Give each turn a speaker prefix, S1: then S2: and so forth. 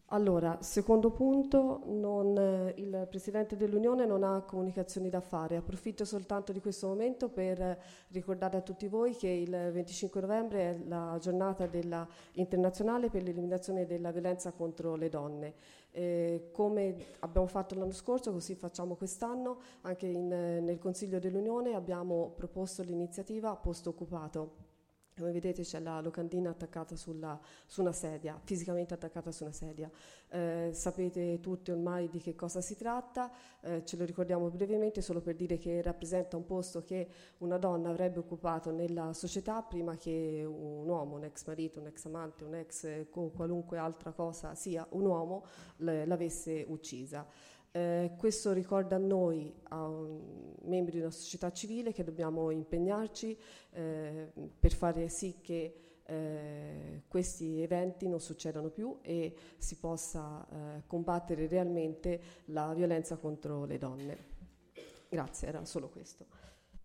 S1: Allora, secondo punto, il Presidente dell'Unione non ha comunicazioni da fare. Approfitto soltanto di questo momento per ricordare a tutti voi che il 25 novembre è la giornata internazionale per l'eliminazione della violenza contro le donne. Come abbiamo fatto l'anno scorso, così facciamo quest'anno, anche nel Consiglio dell'Unione abbiamo proposto l'iniziativa Posto Occupato. Come vedete c'è la locandina attaccata su una sedia, fisicamente attaccata su una sedia. Sapete tutti ormai di che cosa si tratta, ce lo ricordiamo brevemente solo per dire che rappresenta un posto che una donna avrebbe occupato nella società prima che un uomo, un ex marito, un ex amante, un ex qualunque altra cosa sia un uomo, l'avesse uccisa. Questo ricorda a noi, membri di una società civile, che dobbiamo impegnarci per fare sì che questi eventi non succedano più e si possa combattere realmente la violenza contro le donne. Grazie, era solo questo.